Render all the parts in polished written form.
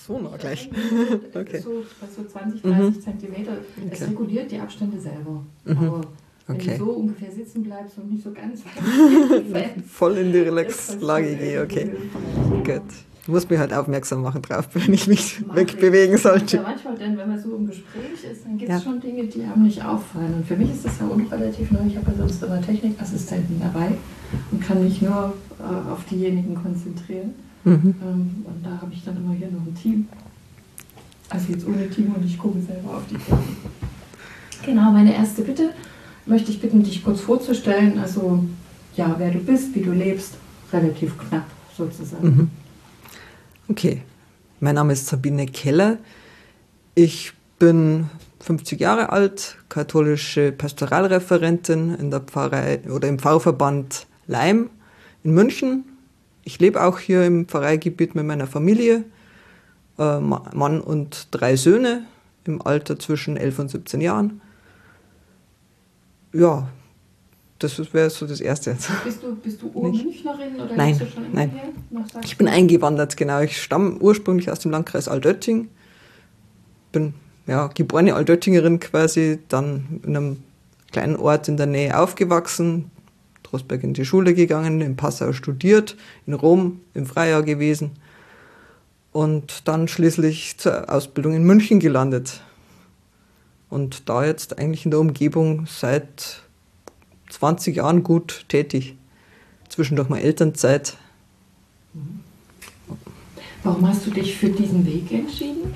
so nah gleich. Okay. So, bei so 20, 30 Zentimeter. Es reguliert die Abstände selber. Aber wenn du so ungefähr sitzen bleibst und nicht so ganz weit voll in die Relax-Lage gehe, okay. Gut. Du musst mich halt aufmerksam machen drauf, wenn ich mich wegbewegen sollte. Ja, manchmal, denn, wenn man so im Gespräch ist, dann gibt es schon Dinge, die einem nicht auffallen. Und für mich ist das ja relativ neu. Ich habe ja sonst immer Technikassistenten dabei und kann mich nur auf diejenigen konzentrieren. Und da habe ich dann immer hier noch ein Team. Also jetzt ohne Team und ich gucke selber auf die Themen. Genau, meine erste Bitte möchte ich bitten, dich kurz vorzustellen. Also, ja, wer du bist, wie du lebst, relativ knapp sozusagen. Okay, mein Name ist Sabine Keller. Ich bin 50 Jahre alt, katholische Pastoralreferentin in der Pfarrei oder im Pfarrverband Laim in München. Ich lebe auch hier im Pfarreigebiet mit meiner Familie, Mann und 3 Söhne im Alter zwischen 11 und 17 Jahren. Ja, das wäre so das Erste. Bist du Ur-Münchnerin oder nein, bist du schon nein. Ich bin eingewandert, genau. Ich stamme ursprünglich aus dem Landkreis Altötting. Bin geborene Altöttingerin quasi, dann in einem kleinen Ort in der Nähe aufgewachsen, Trostberg in die Schule gegangen, in Passau studiert, in Rom im Freijahr gewesen und dann schließlich zur Ausbildung in München gelandet. Und da jetzt eigentlich in der Umgebung seit 20 Jahren gut tätig. Zwischendurch mal Elternzeit. Warum hast du dich für diesen Weg entschieden?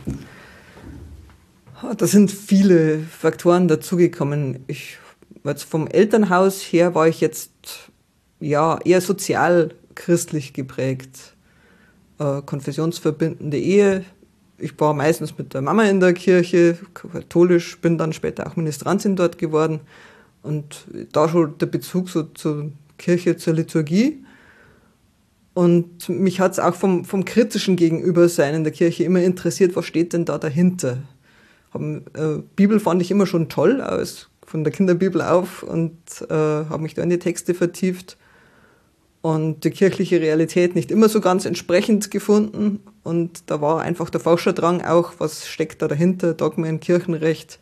Da sind viele Faktoren dazugekommen. Vom Elternhaus her war ich jetzt eher sozial christlich geprägt. Konfessionsverbindende Ehe. Ich war meistens mit der Mama in der Kirche, katholisch, bin dann später auch Ministrantin dort geworden. Und da schon der Bezug so zur Kirche, zur Liturgie. Und mich hat es auch vom kritischen Gegenübersein in der Kirche immer interessiert, was steht denn da dahinter? Bibel fand ich immer schon toll, von der Kinderbibel auf, und habe mich da in die Texte vertieft. Und die kirchliche Realität nicht immer so ganz entsprechend gefunden. Und da war einfach der Forscherdrang auch, was steckt da dahinter, Dogmen, Kirchenrecht.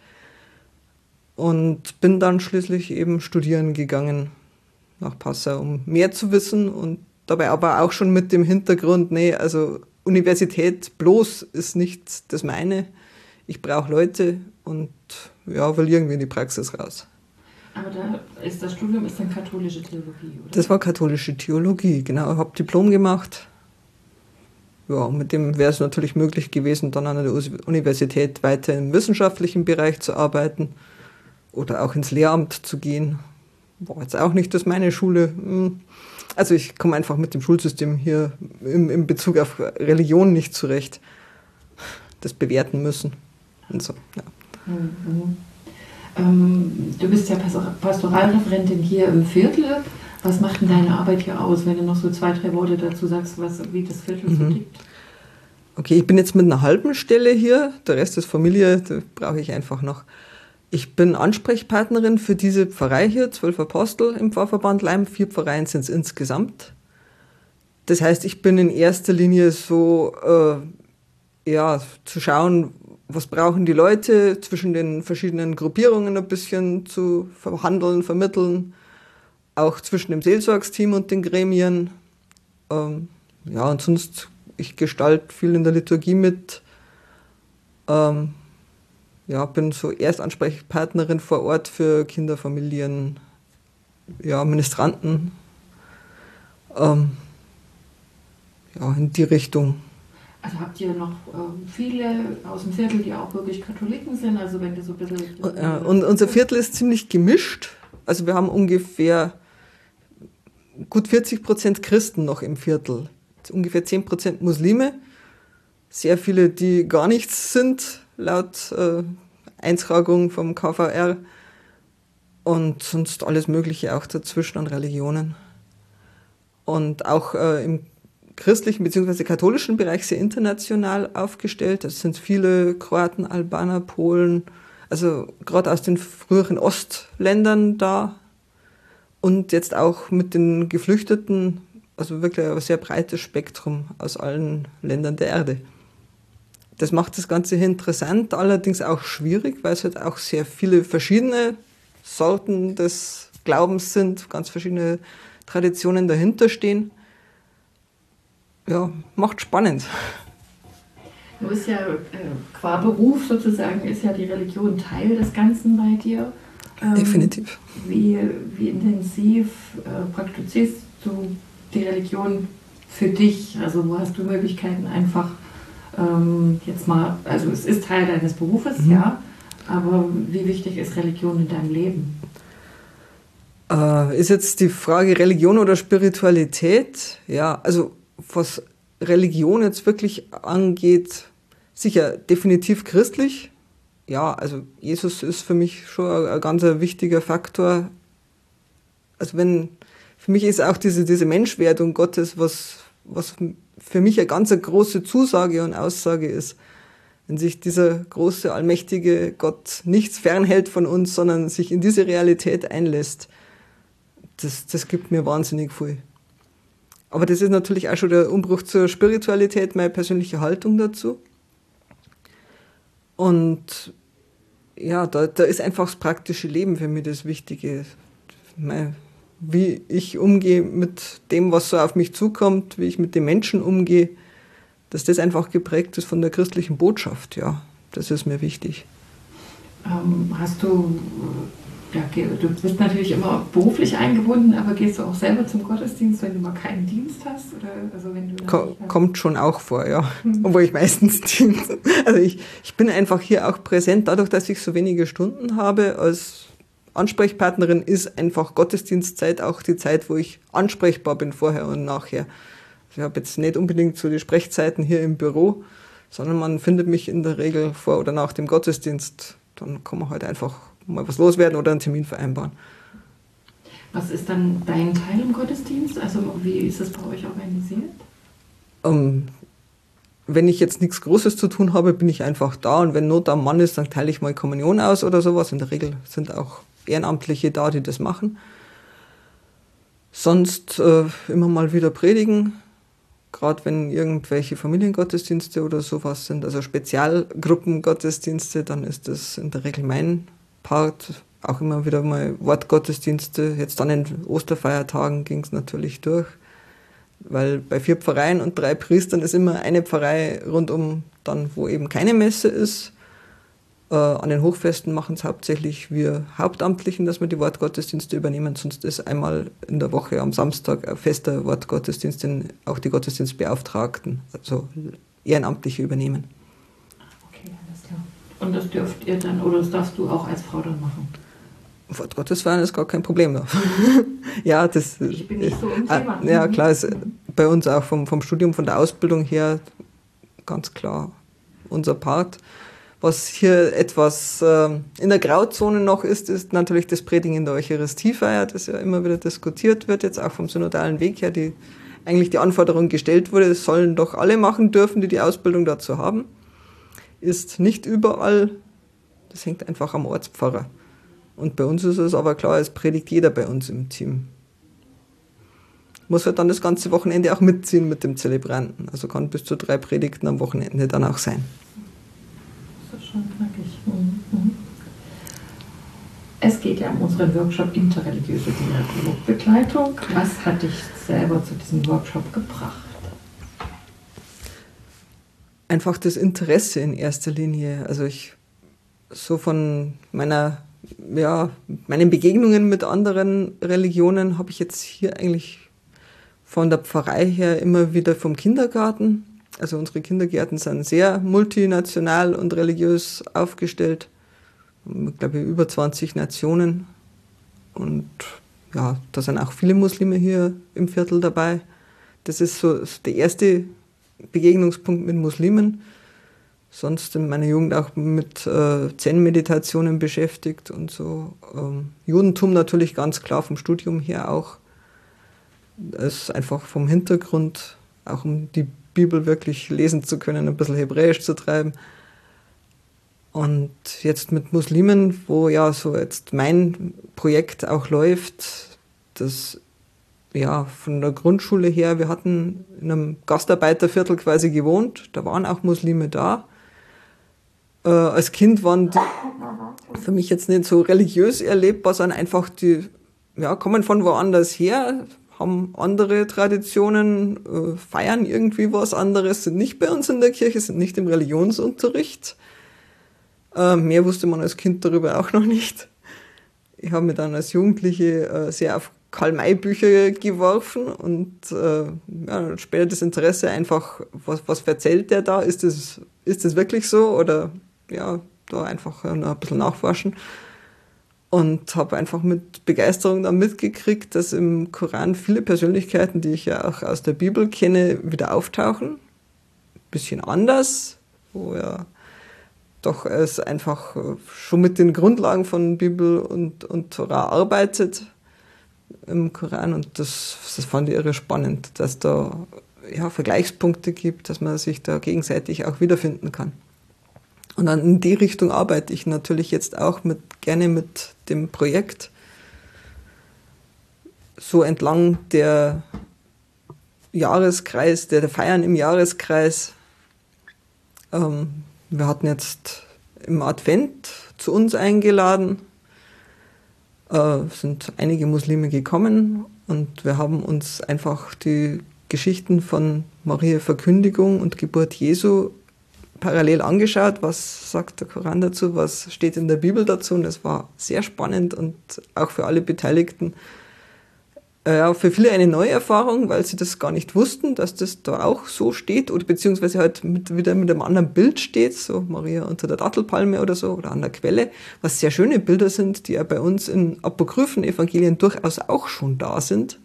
Und bin dann schließlich eben studieren gegangen nach Passau, um mehr zu wissen. Und dabei aber auch schon mit dem Hintergrund, also Universität bloß ist nicht das meine. Ich brauche Leute und will irgendwie in die Praxis raus. Aber das Studium ist dann katholische Theologie, oder? Das war katholische Theologie, genau. Ich habe Diplom gemacht. Ja, mit dem wäre es natürlich möglich gewesen, dann an der Universität weiter im wissenschaftlichen Bereich zu arbeiten oder auch ins Lehramt zu gehen. War jetzt auch nicht das meine Schule. Also ich komme einfach mit dem Schulsystem hier in Bezug auf Religion nicht zurecht. Das bewerten müssen und so, ja. Du bist ja Pastoralreferentin hier im Viertel. Was macht denn deine Arbeit hier aus, wenn du noch so 2, 3 Worte dazu sagst, wie das Viertel so tickt? Okay, ich bin jetzt mit einer halben Stelle hier. Der Rest ist Familie, da brauche ich einfach noch. Ich bin Ansprechpartnerin für diese Pfarrei hier, 12 Apostel im Pfarrverband Laim. 4 Pfarreien sind es insgesamt. Das heißt, ich bin in erster Linie so, zu schauen, was brauchen die Leute, zwischen den verschiedenen Gruppierungen ein bisschen zu verhandeln, vermitteln, auch zwischen dem Seelsorgsteam und den Gremien. Und sonst, ich gestalte viel in der Liturgie mit. Bin so Erstansprechpartnerin vor Ort für Kinder, Familien, Ministranten. In die Richtung. Also habt ihr noch viele aus dem Viertel, die auch wirklich Katholiken sind? Also wenn du so ein bisschen... Und unser Viertel ist ziemlich gemischt. Also wir haben ungefähr gut 40% Christen noch im Viertel. Ungefähr 10% Muslime. Sehr viele, die gar nichts sind, laut Eintragung vom KVR. Und sonst alles Mögliche auch dazwischen an Religionen. Und auch im christlichen bzw. katholischen Bereich sehr international aufgestellt. Es sind viele Kroaten, Albaner, Polen, also gerade aus den früheren Ostländern da. Und jetzt auch mit den Geflüchteten, also wirklich ein sehr breites Spektrum aus allen Ländern der Erde. Das macht das Ganze hier interessant, allerdings auch schwierig, weil es halt auch sehr viele verschiedene Sorten des Glaubens sind, ganz verschiedene Traditionen dahinter stehen. Ja, macht spannend. Du bist ja qua Beruf sozusagen, ist ja die Religion Teil des Ganzen bei dir. Definitiv. Wie intensiv praktizierst du die Religion für dich? Also wo hast du Möglichkeiten einfach jetzt mal, also es ist Teil deines Berufes, ja, aber wie wichtig ist Religion in deinem Leben? Ist jetzt die Frage Religion oder Spiritualität? Ja, also was Religion jetzt wirklich angeht, sicher definitiv christlich. Ja, also Jesus ist für mich schon ein ganz wichtiger Faktor. Also für mich ist auch diese Menschwerdung Gottes, was für mich eine ganz große Zusage und Aussage ist. Wenn sich dieser große, allmächtige Gott nichts fernhält von uns, sondern sich in diese Realität einlässt, das gibt mir wahnsinnig viel. Aber das ist natürlich auch schon der Umbruch zur Spiritualität, meine persönliche Haltung dazu. Und ja, da ist einfach das praktische Leben für mich das Wichtige. Wie ich umgehe mit dem, was so auf mich zukommt, wie ich mit den Menschen umgehe, dass das einfach geprägt ist von der christlichen Botschaft, ja, das ist mir wichtig. Hast du, du bist natürlich immer beruflich eingebunden, aber gehst du auch selber zum Gottesdienst, wenn du mal keinen Dienst hast? Oder, also wenn du kommt schon auch vor, ja, obwohl ich meistens Dienst. Also ich bin einfach hier auch präsent, dadurch, dass ich so wenige Stunden habe als Ansprechpartnerin, ist einfach Gottesdienstzeit auch die Zeit, wo ich ansprechbar bin vorher und nachher. Also ich habe jetzt nicht unbedingt so die Sprechzeiten hier im Büro, sondern man findet mich in der Regel vor oder nach dem Gottesdienst. Dann kann man halt einfach mal was loswerden oder einen Termin vereinbaren. Was ist dann dein Teil im Gottesdienst? Also wie ist das bei euch organisiert? Wenn ich jetzt nichts Großes zu tun habe, bin ich einfach da. Und wenn Not am Mann ist, dann teile ich mal Kommunion aus oder sowas. In der Regel sind auch Ehrenamtliche da, die das machen. Sonst immer mal wieder predigen. Gerade wenn irgendwelche Familiengottesdienste oder sowas sind, also Spezialgruppengottesdienste, dann ist das in der Regel mein Part. Auch immer wieder mal Wortgottesdienste. Jetzt dann in Osterfeiertagen ging es natürlich durch. Weil bei 4 Pfarreien und 3 Priestern ist immer eine Pfarrei rundum, dann wo eben keine Messe ist. An den Hochfesten machen es hauptsächlich wir Hauptamtlichen, dass wir die Wortgottesdienste übernehmen. Sonst ist einmal in der Woche am Samstag ein fester Wortgottesdienst, den auch die Gottesdienstbeauftragten, also Ehrenamtliche, übernehmen. Okay, alles klar. Und das dürft ihr dann, oder das darfst du auch als Frau dann machen? Wortgottesfeiern ist gar kein Problem da. Ja, ich bin nicht so im Thema. Ja, klar, ist bei uns auch vom Studium, von der Ausbildung her ganz klar unser Part. Was hier etwas in der Grauzone noch ist natürlich das Predigen in der Eucharistiefeier, das ja immer wieder diskutiert wird, jetzt auch vom synodalen Weg her, eigentlich die Anforderung gestellt wurde, es sollen doch alle machen dürfen, die Ausbildung dazu haben. Ist nicht überall, das hängt einfach am Ortspfarrer. Und bei uns ist es aber klar, es predigt jeder bei uns im Team. Muss halt dann das ganze Wochenende auch mitziehen mit dem Zelebranten. Also kann bis zu 3 Predigten am Wochenende dann auch sein. Das ist schon knackig. Mhm. Es geht ja um unseren Workshop Interreligiöse Dialogbegleitung. Was hat dich selber zu diesem Workshop gebracht? Einfach das Interesse in erster Linie. Also ich so von meinen Begegnungen mit anderen Religionen habe ich jetzt hier eigentlich von der Pfarrei her immer wieder vom Kindergarten. Also unsere Kindergärten sind sehr multinational und religiös aufgestellt. Ich glaube, über 20 Nationen. Und ja, da sind auch viele Muslime hier im Viertel dabei. Das ist so der erste Begegnungspunkt mit Muslimen. Sonst in meiner Jugend auch mit Zen-Meditationen beschäftigt und so. Judentum natürlich ganz klar vom Studium her auch. Es ist einfach vom Hintergrund, auch um die Bibel wirklich lesen zu können, ein bisschen Hebräisch zu treiben. Und jetzt mit Muslimen, wo ja so jetzt mein Projekt auch läuft, das ja von der Grundschule her, wir hatten in einem Gastarbeiterviertel quasi gewohnt, da waren auch Muslime da. Als Kind waren die für mich jetzt nicht so religiös erlebbar, sondern einfach kommen von woanders her, haben andere Traditionen, feiern irgendwie was anderes, sind nicht bei uns in der Kirche, sind nicht im Religionsunterricht. Mehr wusste man als Kind darüber auch noch nicht. Ich habe mich dann als Jugendliche sehr auf Karl-May-Bücher geworfen und später das Interesse einfach, was erzählt der da? Ist das wirklich so? Oder da einfach noch ein bisschen nachforschen. Und habe einfach mit Begeisterung dann mitgekriegt, dass im Koran viele Persönlichkeiten, die ich ja auch aus der Bibel kenne, wieder auftauchen. Ein bisschen anders, wo ja doch es einfach schon mit den Grundlagen von Bibel und Torah arbeitet im Koran. Und das fand ich irre spannend, dass da Vergleichspunkte gibt, dass man sich da gegenseitig auch wiederfinden kann. Und dann in die Richtung arbeite ich natürlich jetzt auch gerne mit dem Projekt. So entlang der Jahreskreis, der Feiern im Jahreskreis. Wir hatten jetzt im Advent zu uns eingeladen, sind einige Muslime gekommen und wir haben uns einfach die Geschichten von Maria Verkündigung und Geburt Jesu parallel angeschaut, was sagt der Koran dazu, was steht in der Bibel dazu, und es war sehr spannend und auch für alle Beteiligten für viele eine neue Erfahrung, weil sie das gar nicht wussten, dass das da auch so steht oder beziehungsweise halt wieder mit einem anderen Bild steht, so Maria unter der Dattelpalme oder so oder an der Quelle, was sehr schöne Bilder sind, die ja bei uns in apokryphen Evangelien durchaus auch schon da sind,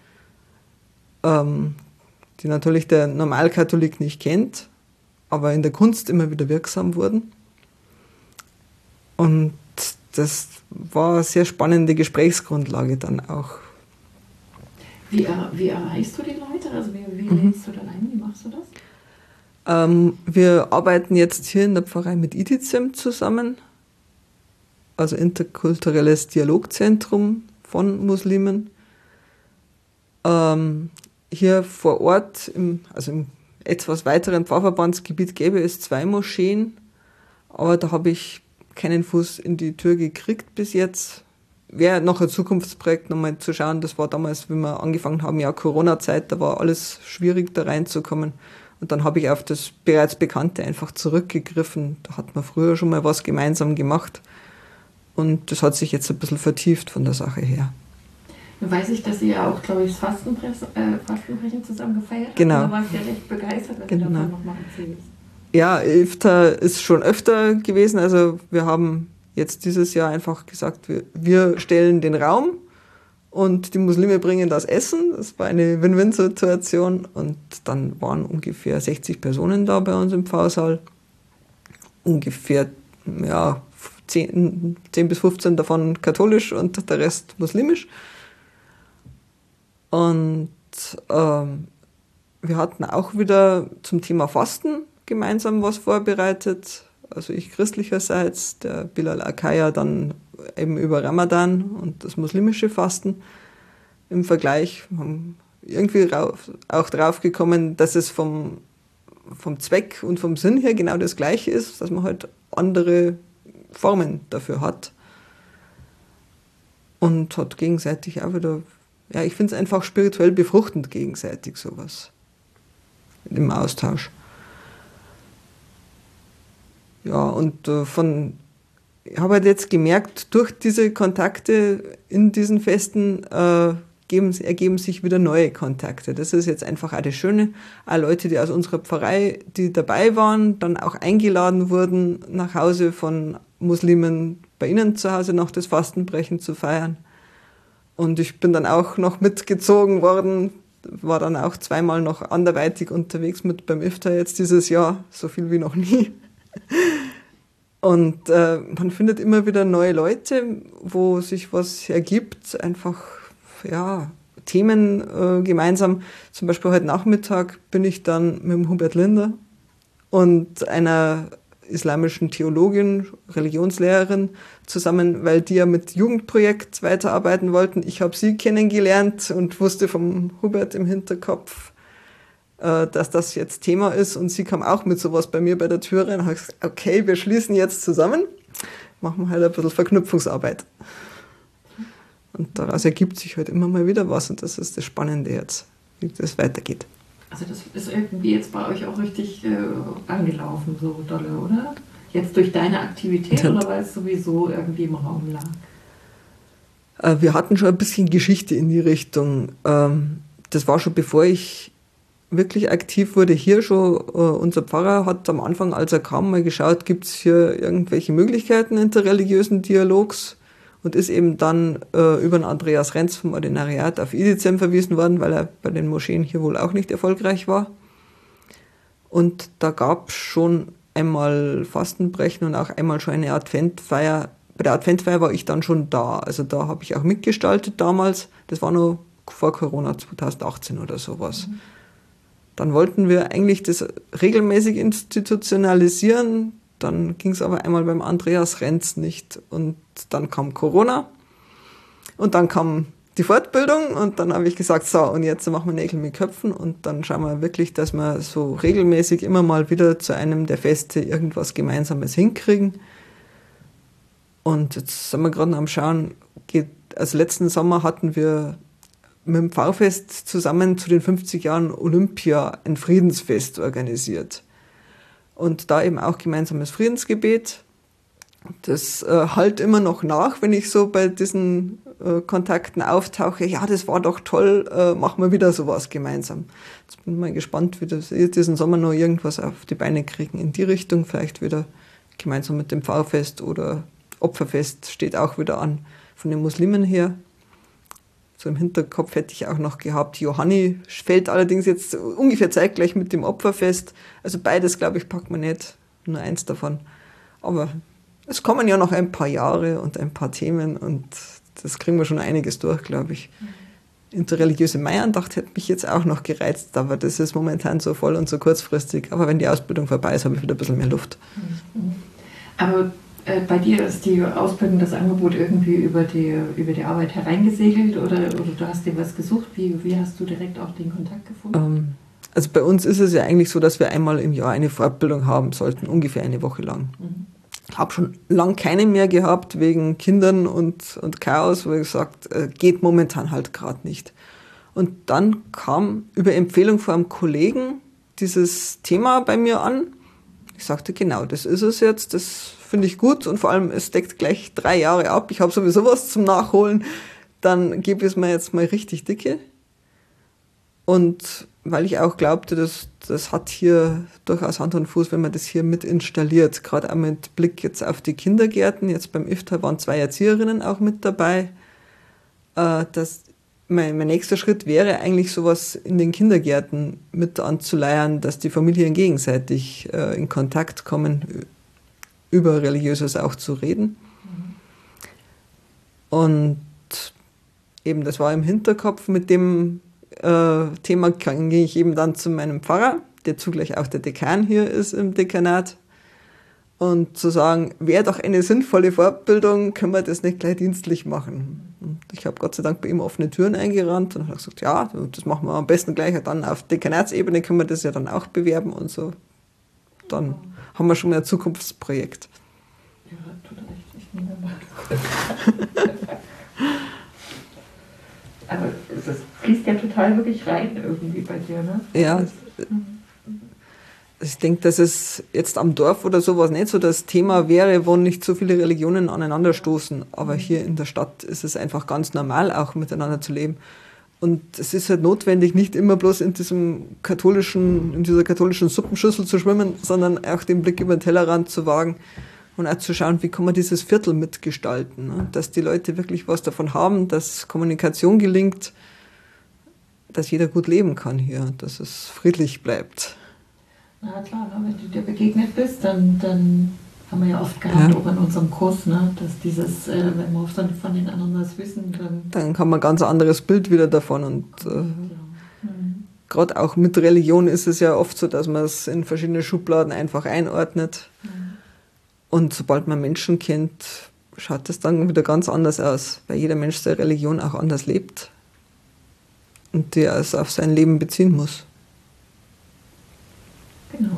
die natürlich der Normalkatholik nicht kennt, aber in der Kunst immer wieder wirksam wurden. Und das war eine sehr spannende Gesprächsgrundlage dann auch. Wie erreichst du die Leute? Also wie lädst du dann ein? Wie machst du das? Wir arbeiten jetzt hier in der Pfarrei mit IDIZEM zusammen, also Interkulturelles Dialogzentrum von Muslimen. Hier vor Ort, im etwas weiteren Pfarrverbandsgebiet gäbe es 2 Moscheen, aber da habe ich keinen Fuß in die Tür gekriegt bis jetzt. Wäre noch ein Zukunftsprojekt, nochmal zu schauen. Das war damals, wie wir angefangen haben, ja Corona-Zeit, da war alles schwierig, da reinzukommen. Und dann habe ich auf das bereits Bekannte einfach zurückgegriffen. Da hat man früher schon mal was gemeinsam gemacht. Und das hat sich jetzt ein bisschen vertieft von der Sache her. Nun weiß ich, dass ihr ja auch, glaube ich, das Fastenbrechen zusammen gefeiert habt. Genau. Da war ich ja recht begeistert, was du davon nochmal erzählst. Ja, Iftar ist schon öfter gewesen. Also wir haben jetzt dieses Jahr einfach gesagt, wir stellen den Raum und die Muslime bringen das Essen. Das war eine Win-Win-Situation. Und dann waren ungefähr 60 Personen da bei uns im Pfarrsaal. Ungefähr 10 bis 15 davon katholisch und der Rest muslimisch. Und wir hatten auch wieder zum Thema Fasten gemeinsam was vorbereitet. Also ich christlicherseits, der Bilal Akaya dann eben über Ramadan und das muslimische Fasten im Vergleich. Wir haben irgendwie auch drauf gekommen, dass es vom Zweck und vom Sinn her genau das Gleiche ist, dass man halt andere Formen dafür hat. Und hat gegenseitig auch wieder, ich finde es einfach spirituell befruchtend gegenseitig sowas im Austausch. Ja, und ich habe halt jetzt gemerkt, durch diese Kontakte in diesen Festen ergeben sich wieder neue Kontakte. Das ist jetzt einfach auch das Schöne. Auch Leute, die aus unserer Pfarrei, die dabei waren, dann auch eingeladen wurden, nach Hause von Muslimen bei ihnen zu Hause noch das Fastenbrechen zu feiern. Und ich bin dann auch noch mitgezogen worden, war dann auch 2-mal noch anderweitig unterwegs mit beim Iftar jetzt dieses Jahr, so viel wie noch nie. Und man findet immer wieder neue Leute, wo sich was ergibt, einfach Themen gemeinsam. Zum Beispiel heute Nachmittag bin ich dann mit dem Hubert Linder und einer islamischen Theologin, Religionslehrerin zusammen, weil die ja mit Jugendprojekt weiterarbeiten wollten. Ich habe sie kennengelernt und wusste vom Hubert im Hinterkopf, dass das jetzt Thema ist. Und sie kam auch mit sowas bei mir bei der Tür rein und hat gesagt, okay, wir schließen jetzt zusammen, machen halt ein bisschen Verknüpfungsarbeit. Und daraus ergibt sich halt immer mal wieder was. Und das ist das Spannende jetzt, wie das weitergeht. Also das ist irgendwie jetzt bei euch auch richtig angelaufen, so dolle, oder? Jetzt durch deine Aktivität oder weil es sowieso irgendwie im Raum lag? Wir hatten schon ein bisschen Geschichte in die Richtung. Das war schon bevor ich wirklich aktiv wurde hier schon. Unser Pfarrer hat am Anfang, als er kam, mal geschaut, gibt es hier irgendwelche Möglichkeiten interreligiösen Dialogs und ist eben dann über den Andreas Renz vom Ordinariat auf IDIZEM verwiesen worden, weil er bei den Moscheen hier wohl auch nicht erfolgreich war. Und da gab es schon einmal Fastenbrechen und auch einmal schon eine Adventfeier. Bei der Adventfeier war ich dann schon da. Also da habe ich auch mitgestaltet damals. Das war noch vor Corona, 2018 oder sowas. Dann wollten wir eigentlich das regelmäßig institutionalisieren. Dann ging es aber einmal beim Andreas Renz nicht. Und dann kam Corona. Und dann kam die Fortbildung. Und dann habe ich gesagt, so, und jetzt machen wir Nägel mit Köpfen. Und dann schauen wir wirklich, dass wir so regelmäßig immer mal wieder zu einem der Feste irgendwas Gemeinsames hinkriegen. Und jetzt sind wir gerade am Schauen. Also letzten Sommer hatten wir mit dem Pfarrfest zusammen zu den 50 Jahren Olympia ein Friedensfest organisiert. Und da eben auch gemeinsames Friedensgebet. Das halt immer noch nach, wenn ich so bei diesen Kontakten auftauche. Ja, das war doch toll, machen wir wieder sowas gemeinsam. Jetzt bin ich mal gespannt, wie das diesen Sommer noch irgendwas auf die Beine kriegen in die Richtung. Vielleicht wieder gemeinsam mit dem Pfarrfest oder Opferfest steht auch wieder an von den Muslimen her. So im Hinterkopf hätte ich auch noch gehabt, Johanni fällt allerdings jetzt ungefähr zeitgleich mit dem Opferfest. Also beides, glaube ich, packt man nicht, nur eins davon. Aber es kommen ja noch ein paar Jahre und ein paar Themen und das kriegen wir schon einiges durch, glaube ich. Interreligiöse Maiandacht hätte mich jetzt auch noch gereizt, aber das ist momentan so voll und so kurzfristig. Aber wenn die Ausbildung vorbei ist, habe ich wieder ein bisschen mehr Luft. Aber bei dir ist die Ausbildung, das Angebot irgendwie über die Arbeit hereingesegelt oder du hast dir was gesucht? Wie hast du direkt auch den Kontakt gefunden? Also bei uns ist es ja eigentlich so, dass wir einmal im Jahr eine Fortbildung haben sollten, ungefähr eine Woche lang. Ich habe schon lange keine mehr gehabt, wegen Kindern und Chaos, wo ich gesagt, geht momentan halt gerade nicht. Und dann kam über Empfehlung von einem Kollegen dieses Thema bei mir an. Ich sagte, genau, das ist es jetzt, das finde ich gut und vor allem, es deckt gleich 3 Jahre ab. Ich habe sowieso was zum Nachholen, dann gebe ich es mir jetzt mal richtig dicke. Und weil ich auch glaubte, das hat hier durchaus Hand und Fuß, wenn man das hier mit installiert, gerade auch mit Blick jetzt auf die Kindergärten. Jetzt beim IFTA waren 2 Erzieherinnen auch mit dabei. Mein nächster Schritt wäre eigentlich sowas in den Kindergärten mit anzuleiern, dass die Familien gegenseitig in Kontakt kommen, über Religiöses auch zu reden. Und eben, das war im Hinterkopf, mit dem Thema gehe ich eben dann zu meinem Pfarrer, der zugleich auch der Dekan hier ist im Dekanat. Und zu sagen, wäre doch eine sinnvolle Fortbildung, können wir das nicht gleich dienstlich machen. Und ich habe Gott sei Dank bei ihm offene Türen eingerannt und habe gesagt, ja, das machen wir am besten gleich. Dann auf Dekanatsebene können wir das ja dann auch bewerben und so. Dann haben wir schon mal ein Zukunftsprojekt. Ja, tut recht, ich nehme mal. Aber das fließt ja total wirklich rein irgendwie bei dir, ne? Ja. Ich denke, dass es jetzt am Dorf oder sowas nicht so das Thema wäre, wo nicht so viele Religionen aneinanderstoßen. Aber hier in der Stadt ist es einfach ganz normal, auch miteinander zu leben. Und es ist halt notwendig, nicht immer bloß in dieser katholischen Suppenschüssel zu schwimmen, sondern auch den Blick über den Tellerrand zu wagen und auch zu schauen, wie kann man dieses Viertel mitgestalten. Ne? Dass die Leute wirklich was davon haben, dass Kommunikation gelingt, dass jeder gut leben kann hier, dass es friedlich bleibt. Na klar, ne? Wenn du dir begegnet bist, dann haben wir ja oft gehabt, auch in unserem Kurs, ne? Dass dieses, wenn wir von den anderen was wissen, dann haben wir ein ganz anderes Bild wieder davon. Und gerade auch mit Religion ist es ja oft so, dass man es in verschiedene Schubladen einfach einordnet. Und sobald man Menschen kennt, schaut das dann wieder ganz anders aus, weil jeder Mensch seine Religion auch anders lebt und die es auf sein Leben beziehen muss.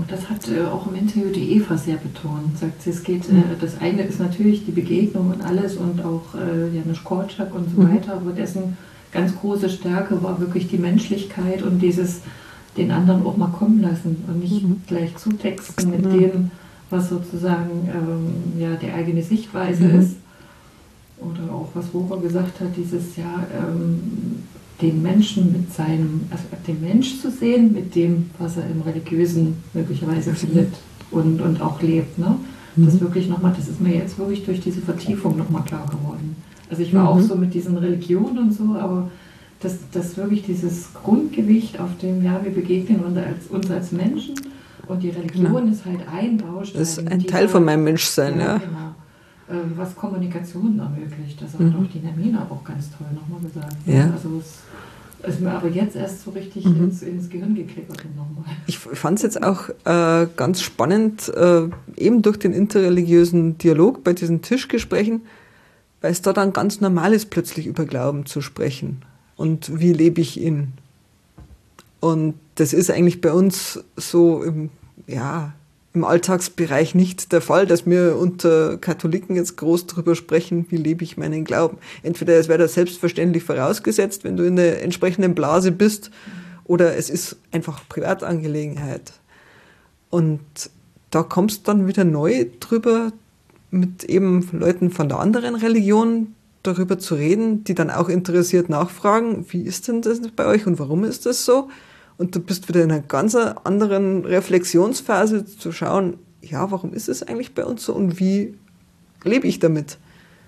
das hat auch im Interview die Eva sehr betont. Sagt sie, es geht, das eine ist natürlich die Begegnung und alles und auch Janusz Korczak und so weiter, aber dessen ganz große Stärke war wirklich die Menschlichkeit und dieses den anderen auch mal kommen lassen und nicht gleich zutexten mit dem, was sozusagen die eigene Sichtweise ist. Oder auch was Rohrer gesagt hat, dieses den Menschen mit seinem, also den Mensch zu sehen, mit dem, was er im Religiösen möglicherweise findet und auch lebt. Ne? Das wirklich nochmal, das ist mir jetzt wirklich durch diese Vertiefung nochmal klar geworden. Also ich war auch so mit diesen Religionen und so, aber das wirklich dieses Grundgewicht, auf dem wir begegnen uns als Menschen und die Religion ist halt ein Baustein. Das ist ein Teil von meinem Menschsein, ja. Genau. Was Kommunikation ermöglicht. Das hat auch die Nermina auch ganz toll nochmal gesagt. Ja. Also es ist mir aber jetzt erst so richtig ins Gehirn geklickert nochmal. Ich fand es jetzt auch ganz spannend, eben durch den interreligiösen Dialog bei diesen Tischgesprächen, weil es da dann ganz normal ist, plötzlich über Glauben zu sprechen. Und wie lebe ich ihn? Und das ist eigentlich bei uns so im Alltagsbereich nicht der Fall, dass wir unter Katholiken jetzt groß drüber sprechen, wie lebe ich meinen Glauben. Entweder es wäre das selbstverständlich vorausgesetzt, wenn du in der entsprechenden Blase bist, oder es ist einfach Privatangelegenheit. Und da kommst du dann wieder neu drüber, mit eben Leuten von der anderen Religion darüber zu reden, die dann auch interessiert nachfragen, wie ist denn das bei euch und warum ist das so? Und du bist wieder in einer ganz anderen Reflexionsphase zu schauen, ja, warum ist es eigentlich bei uns so und wie lebe ich damit?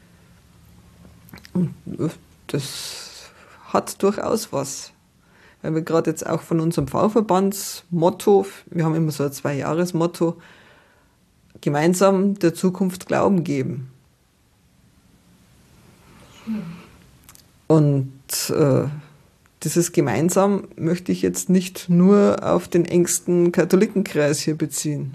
Und das hat durchaus was. Weil wir gerade jetzt auch von unserem Pfarrverbandsmotto, wir haben immer so ein 2-Jahres-Motto, gemeinsam der Zukunft Glauben geben. Und dieses Gemeinsam möchte ich jetzt nicht nur auf den engsten Katholikenkreis hier beziehen.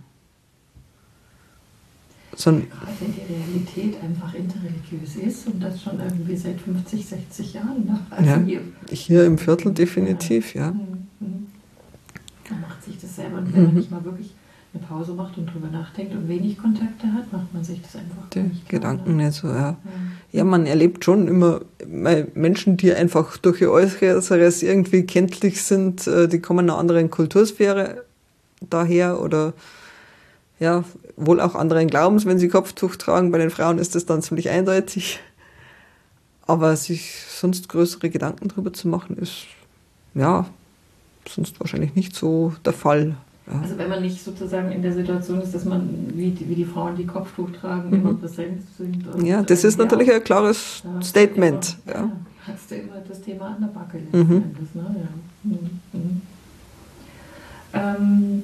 Gerade wenn die Realität einfach interreligiös ist und das schon irgendwie seit 50, 60 Jahren. Ne? Also ja, hier im Viertel definitiv, ja. Man macht sich das selber, und wenn man nicht mal wirklich eine Pause macht und drüber nachdenkt und wenig Kontakte hat, macht man sich das einfach die nicht Gedanken nicht so, ja. Ja, man erlebt schon immer Menschen, die einfach durch ihr Äußeres irgendwie kenntlich sind, die kommen einer anderen Kultursphäre daher oder ja, wohl auch anderen Glaubens, wenn sie Kopftuch tragen. Bei den Frauen ist das dann ziemlich eindeutig. Aber sich sonst größere Gedanken drüber zu machen, ist ja sonst wahrscheinlich nicht so der Fall. Ja. Also wenn man nicht sozusagen in der Situation ist, dass man, wie die Frauen, die Kopftuch tragen, immer präsent sind. Und ja, das ist natürlich ein klares Statement. Ja, hast du immer das Thema an der Backe letztendlich. Ne? Ja.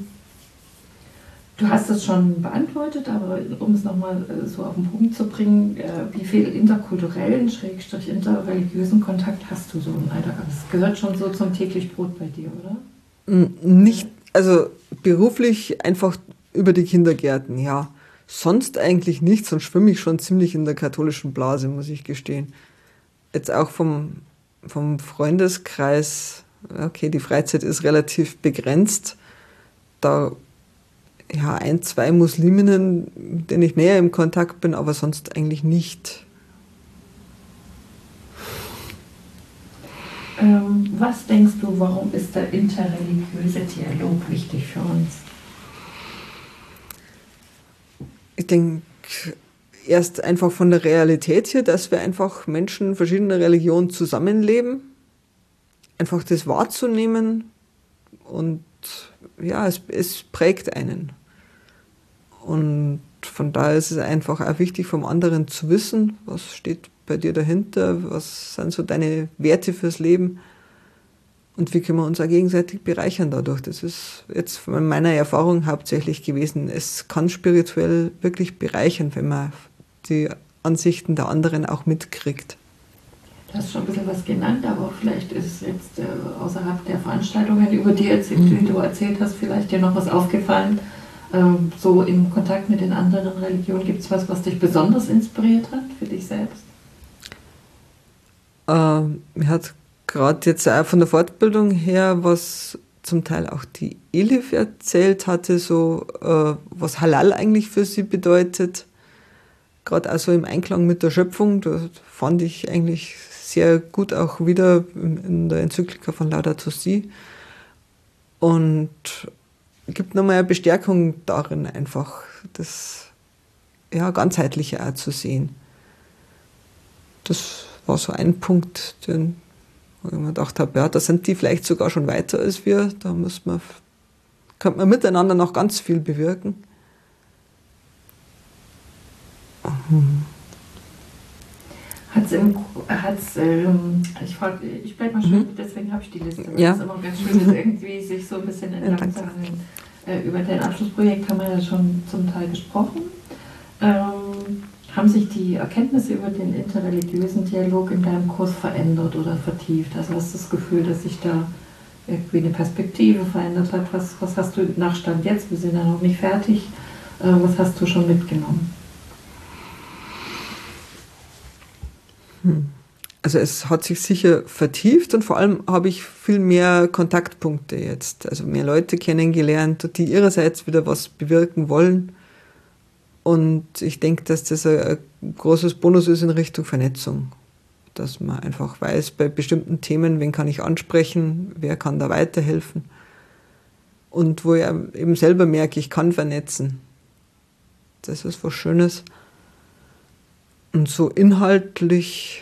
Du hast es schon beantwortet, aber um es nochmal so auf den Punkt zu bringen, wie viel interkulturellen, interreligiösen Kontakt hast du so im Alltag? Das gehört schon so zum täglichen Brot bei dir, oder? Nicht, also beruflich einfach über die Kindergärten, ja. Sonst eigentlich nicht, sonst schwimme ich schon ziemlich in der katholischen Blase, muss ich gestehen. Jetzt auch vom Freundeskreis, okay, die Freizeit ist relativ begrenzt. Da 1, 2 Musliminnen, mit denen ich näher im Kontakt bin, aber sonst eigentlich nicht. Was denkst du, warum ist der interreligiöse Dialog wichtig für uns? Ich denke, erst einfach von der Realität hier, dass wir einfach Menschen verschiedener Religionen zusammenleben, einfach das wahrzunehmen und ja, es prägt einen. Und von daher ist es einfach auch wichtig, vom anderen zu wissen, was steht bei dir dahinter, was sind so deine Werte fürs Leben und wie können wir uns auch gegenseitig bereichern dadurch. Das ist jetzt von meiner Erfahrung hauptsächlich gewesen. Es kann spirituell wirklich bereichern, wenn man die Ansichten der anderen auch mitkriegt. Du hast schon ein bisschen was genannt, aber vielleicht ist jetzt außerhalb der Veranstaltungen, über die du erzählt hast, vielleicht dir noch was aufgefallen. So im Kontakt mit den anderen Religionen, gibt es was dich besonders inspiriert hat für dich selbst? Mir hat gerade jetzt auch von der Fortbildung her was zum Teil auch die Elif erzählt hatte, so was Halal eigentlich für sie bedeutet. Gerade auch so im Einklang mit der Schöpfung, das fand ich eigentlich sehr gut auch wieder in der Enzyklika von Laudato Si. Und gibt nochmal eine Bestärkung darin, einfach das Ganzheitliche auch zu sehen. Das war so ein Punkt, wo ich mir gedacht habe, da sind die vielleicht sogar schon weiter als wir. Da könnte man miteinander noch ganz viel bewirken. Ich bleibe mal schön, deswegen habe ich die Liste. Ja. Das ist immer ganz schön, das irgendwie sich so ein bisschen entlang zu hangeln. Über dein Abschlussprojekt haben wir ja schon zum Teil gesprochen. Haben sich die Erkenntnisse über den interreligiösen Dialog in deinem Kurs verändert oder vertieft? Also hast du das Gefühl, dass sich da irgendwie eine Perspektive verändert hat? Was hast du nach Stand jetzt? Wir sind ja noch nicht fertig. Was hast du schon mitgenommen? Also es hat sich sicher vertieft und vor allem habe ich viel mehr Kontaktpunkte jetzt. Also mehr Leute kennengelernt, die ihrerseits wieder was bewirken wollen. Und ich denke, dass das ein großes Bonus ist in Richtung Vernetzung. Dass man einfach weiß, bei bestimmten Themen, wen kann ich ansprechen, wer kann da weiterhelfen. Und wo ich eben selber merke, ich kann vernetzen. Das ist was Schönes. Und so inhaltlich,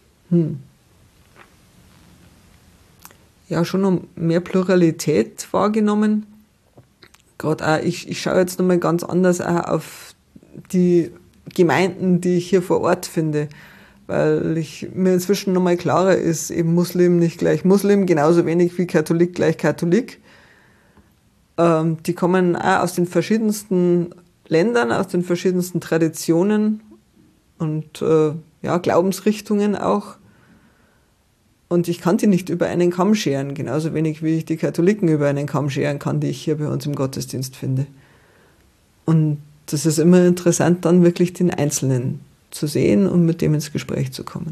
schon noch mehr Pluralität wahrgenommen. Gerade auch, ich schaue jetzt nochmal ganz anders auch auf die Gemeinden, die ich hier vor Ort finde, weil mir inzwischen nochmal klarer ist, eben Muslim nicht gleich Muslim, genauso wenig wie Katholik gleich Katholik. Die kommen auch aus den verschiedensten Ländern, aus den verschiedensten Traditionen und Glaubensrichtungen auch. Und ich kann die nicht über einen Kamm scheren, genauso wenig wie ich die Katholiken über einen Kamm scheren kann, die ich hier bei uns im Gottesdienst finde. Und das ist immer interessant, dann wirklich den Einzelnen zu sehen und mit dem ins Gespräch zu kommen.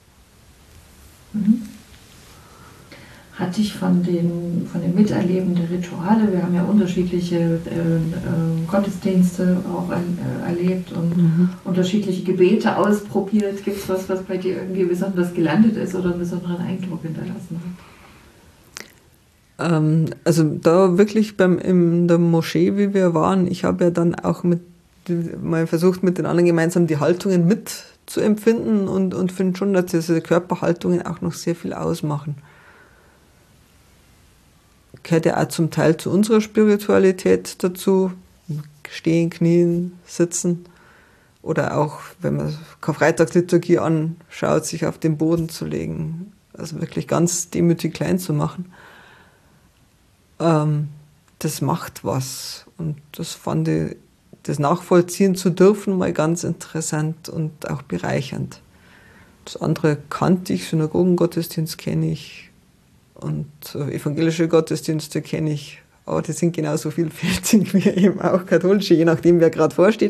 Hat dich von den Miterleben der Rituale, wir haben ja unterschiedliche Gottesdienste auch erlebt und unterschiedliche Gebete ausprobiert. Gibt es was bei dir irgendwie besonders gelandet ist oder einen besonderen Eindruck hinterlassen hat? Also da wirklich in der Moschee, wie wir waren, ich habe ja dann auch mal versucht, mit den anderen gemeinsam die Haltungen mitzuempfinden und finde schon, dass diese Körperhaltungen auch noch sehr viel ausmachen. Gehört ja auch zum Teil zu unserer Spiritualität dazu, stehen, knien, sitzen oder auch, wenn man Karfreitagsliturgie anschaut, sich auf den Boden zu legen, also wirklich ganz demütig klein zu machen. Das macht was und das fand ich, das nachvollziehen zu dürfen, mal ganz interessant und auch bereichernd. Das andere kannte ich, Synagogengottesdienst kenne ich und evangelische Gottesdienste kenne ich, aber die sind genauso vielfältig wie eben auch katholische, je nachdem wer gerade vorsteht.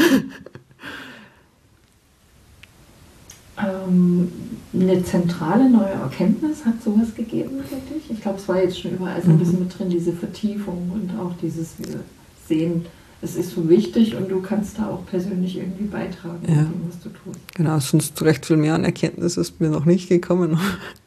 Eine zentrale neue Erkenntnis hat sowas gegeben für dich? Ich glaube, es war jetzt schon überall so ein bisschen mit drin, diese Vertiefung und auch dieses Sehen, es ist so wichtig und du kannst da auch persönlich irgendwie beitragen mit dem, was du tust. Genau, sonst recht viel mehr an Erkenntnis ist mir noch nicht gekommen.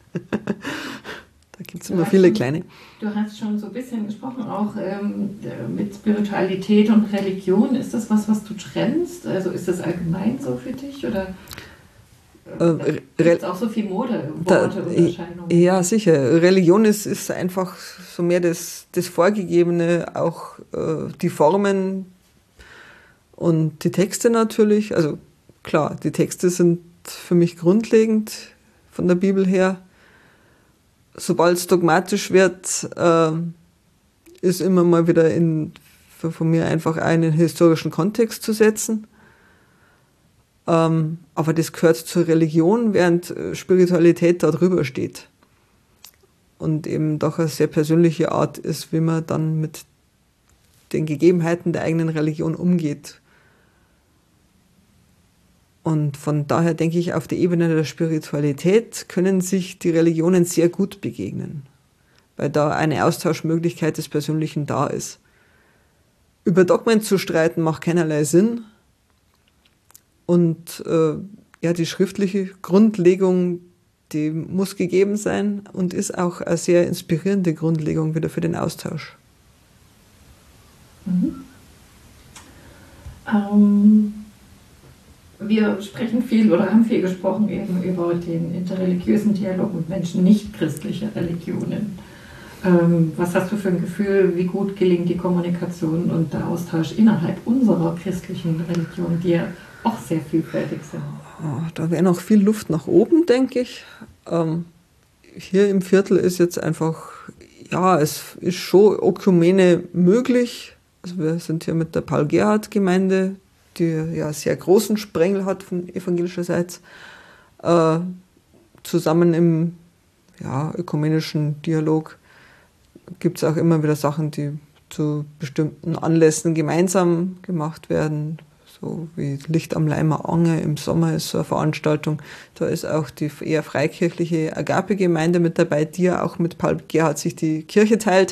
Da gibt es immer viele kleine. Du hast schon so ein bisschen gesprochen, auch mit Spiritualität und Religion. Ist das was du trennst? Also ist das allgemein so für dich? Oder gibt es auch so viel Modeworte-Unterscheidungen? Ja, sicher. Religion ist einfach so mehr das Vorgegebene, auch die Formen und die Texte natürlich. Also klar, die Texte sind für mich grundlegend von der Bibel her. Sobald es dogmatisch wird, ist immer mal wieder von mir einfach einen historischen Kontext zu setzen. Aber das gehört zur Religion, während Spiritualität da drüber steht. Und eben doch eine sehr persönliche Art ist, wie man dann mit den Gegebenheiten der eigenen Religion umgeht. Und von daher denke ich, auf der Ebene der Spiritualität können sich die Religionen sehr gut begegnen. weil da eine Austauschmöglichkeit des Persönlichen da ist. Über Dogmen zu streiten macht keinerlei Sinn. Und die schriftliche Grundlegung, die muss gegeben sein und ist auch eine sehr inspirierende Grundlegung wieder für den Austausch. Wir sprechen viel oder haben viel gesprochen eben über den interreligiösen Dialog mit Menschen nicht christlicher Religionen. Was hast du für ein Gefühl, wie gut gelingt die Kommunikation und der Austausch innerhalb unserer christlichen Religion, die ja auch sehr vielfältig sind? Da wäre noch viel Luft nach oben, denke ich. Hier im Viertel ist jetzt einfach, es ist schon Ökumene möglich. Also wir sind hier mit der Paul-Gerhardt-Gemeinde, die ja sehr großen Sprengel hat von evangelischerseits, zusammen im ökumenischen Dialog. Gibt es auch immer wieder Sachen, die zu bestimmten Anlässen gemeinsam gemacht werden, so wie Licht am Leimer Ange im Sommer ist so eine Veranstaltung. Da ist auch die eher freikirchliche Agape-Gemeinde mit dabei, die ja auch mit Paul Gerhardt sich die Kirche teilt.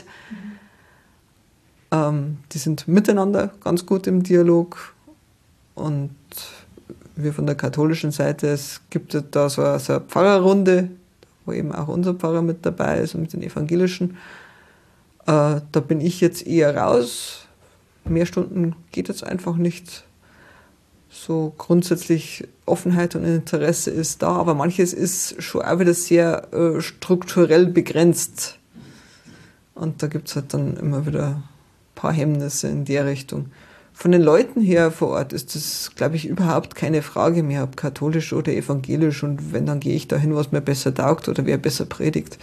Die sind miteinander ganz gut im Dialog. Und wir von der katholischen Seite, es gibt da so eine Pfarrerrunde, wo eben auch unser Pfarrer mit dabei ist und mit den Evangelischen. Da bin ich jetzt eher raus. Mehr Stunden geht jetzt einfach nicht. So grundsätzlich Offenheit und Interesse ist da, aber manches ist schon auch wieder sehr strukturell begrenzt. Und da gibt es halt dann immer wieder ein paar Hemmnisse in der Richtung. Von den Leuten her vor Ort ist das, glaube ich, überhaupt keine Frage mehr, ob katholisch oder evangelisch. Und wenn, dann gehe ich dahin, was mir besser taugt oder wer besser predigt.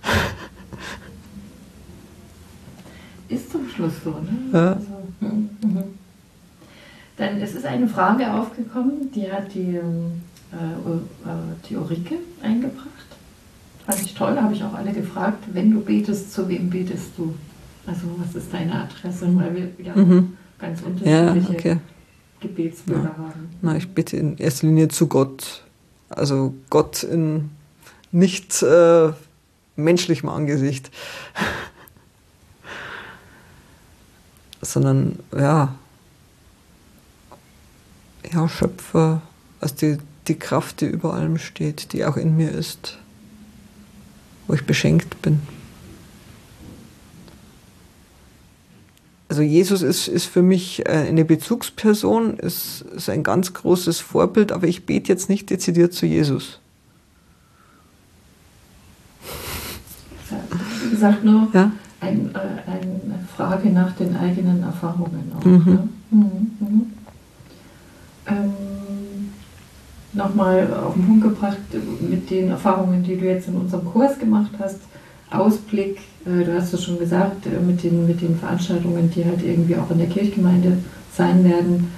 Ist zum Schluss so, ne? Ja. Also, Denn es ist eine Frage aufgekommen, die hat die Ulrike eingebracht. Fand ich toll, habe ich auch alle gefragt, wenn du betest, zu wem betest du? Also was ist deine Adresse? Weil wir ganz unterschiedliche Gebetsbilder haben. Ich bete in erster Linie zu Gott. Also Gott in nicht menschlichem Angesicht. Sondern, Schöpfer, also die Kraft, die über allem steht, die auch in mir ist, wo ich beschenkt bin. Also Jesus ist für mich eine Bezugsperson, ist ein ganz großes Vorbild, aber ich bete jetzt nicht dezidiert zu Jesus. Wie gesagt, nur eine Frage nach den eigenen Erfahrungen auch. Ne? Nochmal auf den Punkt gebracht, mit den Erfahrungen, die du jetzt in unserem Kurs gemacht hast, Ausblick, du hast es schon gesagt, mit den Veranstaltungen, die halt irgendwie auch in der Kirchgemeinde sein werden.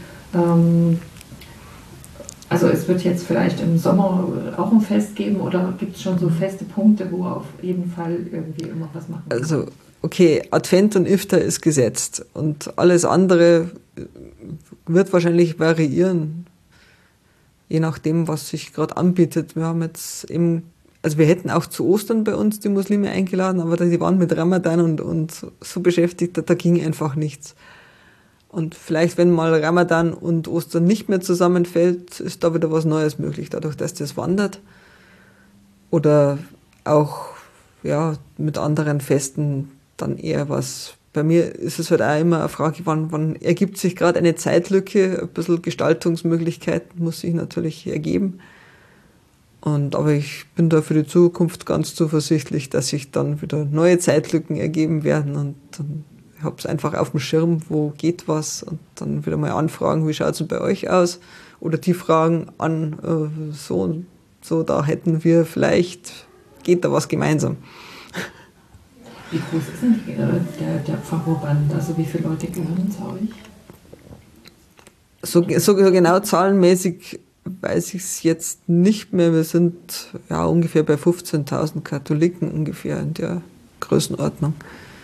Also es wird jetzt vielleicht im Sommer auch ein Fest geben oder gibt es schon so feste Punkte, wo auf jeden Fall irgendwie immer was machen kann? Also okay, Advent und Iftar ist gesetzt und alles andere wird wahrscheinlich variieren, je nachdem, was sich gerade anbietet. Wir haben jetzt eben, also wir hätten auch zu Ostern bei uns die Muslime eingeladen, aber die waren mit Ramadan und so beschäftigt, da ging einfach nichts. Und vielleicht, wenn mal Ramadan und Ostern nicht mehr zusammenfällt, ist da wieder was Neues möglich, dadurch, dass das wandert. Oder auch mit anderen Festen dann eher was. Bei mir ist es halt auch immer eine Frage, wann ergibt sich gerade eine Zeitlücke, ein bisschen Gestaltungsmöglichkeiten muss sich natürlich ergeben. Aber ich bin da für die Zukunft ganz zuversichtlich, dass sich dann wieder neue Zeitlücken ergeben werden und dann ich habe es einfach auf dem Schirm, wo geht was und dann wieder mal anfragen, wie schaut es denn bei euch aus? Oder die fragen an, so und so, da hätten wir vielleicht, geht da was gemeinsam. Wie groß ist denn der Pfarrverband? Also wie viele Leute gehören zu euch? So genau zahlenmäßig weiß ich es jetzt nicht mehr. Wir sind ungefähr bei 15.000 Katholiken ungefähr in der Größenordnung.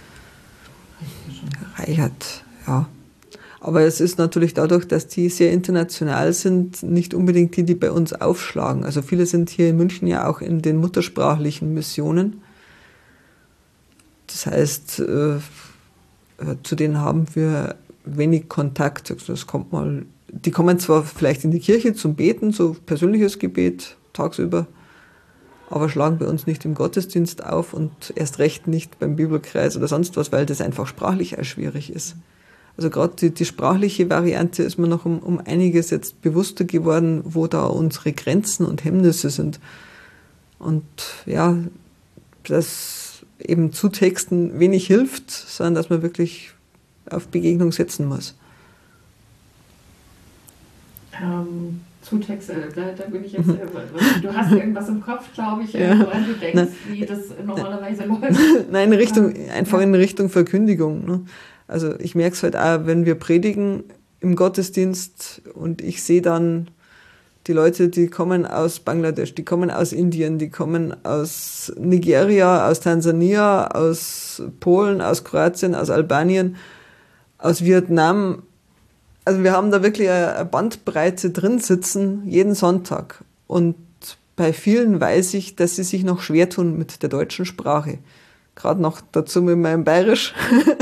Reichert, ja. Aber es ist natürlich dadurch, dass die sehr international sind, nicht unbedingt die bei uns aufschlagen. Also viele sind hier in München ja auch in den muttersprachlichen Missionen. das heißt, zu denen haben wir wenig Kontakt. Das kommt mal, die kommen zwar vielleicht in die Kirche zum Beten, so persönliches Gebet tagsüber, aber schlagen bei uns nicht im Gottesdienst auf und erst recht nicht beim Bibelkreis oder sonst was, weil das einfach sprachlich auch schwierig ist. Also gerade die sprachliche Variante ist mir noch um einiges jetzt bewusster geworden, wo da unsere Grenzen und Hemmnisse sind. Und ja, dass eben zu Texten wenig hilft, sondern dass man wirklich auf Begegnung setzen muss. Zutexte, da bin ich jetzt, du hast irgendwas im Kopf, glaube ich, woran du denkst, wie das normalerweise läuft. Nein, einfach in Richtung Verkündigung. Ne? Also ich merke es halt auch, wenn wir predigen im Gottesdienst und ich sehe dann die Leute, die kommen aus Bangladesch, die kommen aus Indien, die kommen aus Nigeria, aus Tansania, aus Polen, aus Kroatien, aus Albanien, aus Vietnam. Also wir haben da wirklich eine Bandbreite drin sitzen, jeden Sonntag. Und bei vielen weiß ich, dass sie sich noch schwer tun mit der deutschen Sprache. Gerade noch dazu mit meinem Bayerisch.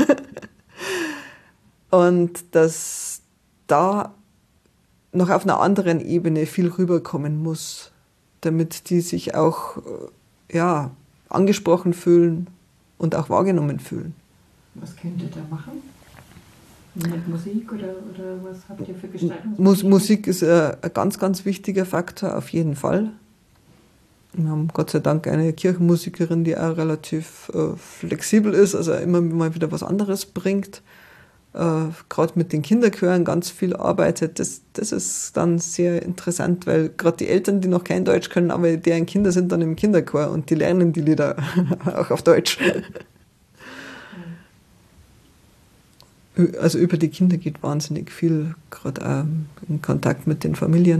Und dass da noch auf einer anderen Ebene viel rüberkommen muss, damit die sich auch angesprochen fühlen und auch wahrgenommen fühlen. Was könnt ihr da machen? Mit Musik oder was habt ihr für Gestaltung? Musik ist ein ganz, ganz wichtiger Faktor, auf jeden Fall. Wir haben Gott sei Dank eine Kirchenmusikerin, die auch relativ flexibel ist, also immer mal wieder was anderes bringt. Gerade mit den Kinderchören ganz viel arbeitet. Das ist dann sehr interessant, weil gerade die Eltern, die noch kein Deutsch können, aber deren Kinder sind dann im Kinderchor und die lernen die Lieder auch auf Deutsch. Also über die Kinder geht wahnsinnig viel, gerade auch in Kontakt mit den Familien.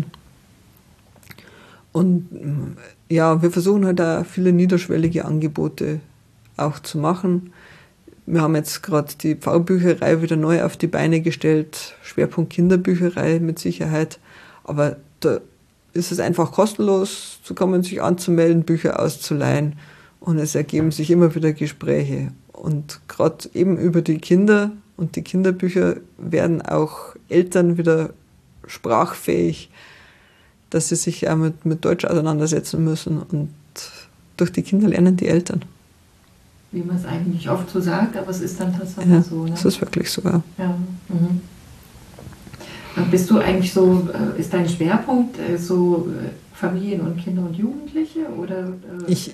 Und ja, wir versuchen halt auch viele niederschwellige Angebote auch zu machen. Wir haben jetzt gerade die Pfarrbücherei wieder neu auf die Beine gestellt, Schwerpunkt Kinderbücherei mit Sicherheit, aber da ist es einfach kostenlos zu kommen, sich anzumelden, Bücher auszuleihen und es ergeben sich immer wieder Gespräche. Und gerade eben über die Kinder und die Kinderbücher werden auch Eltern wieder sprachfähig, dass sie sich auch mit Deutsch auseinandersetzen müssen und durch die Kinder lernen die Eltern. Wie man es eigentlich oft so sagt, aber es ist dann tatsächlich so. Ne? Das ist wirklich so, ja. Bist du eigentlich so, ist dein Schwerpunkt so Familien und Kinder und Jugendliche? Oder, ich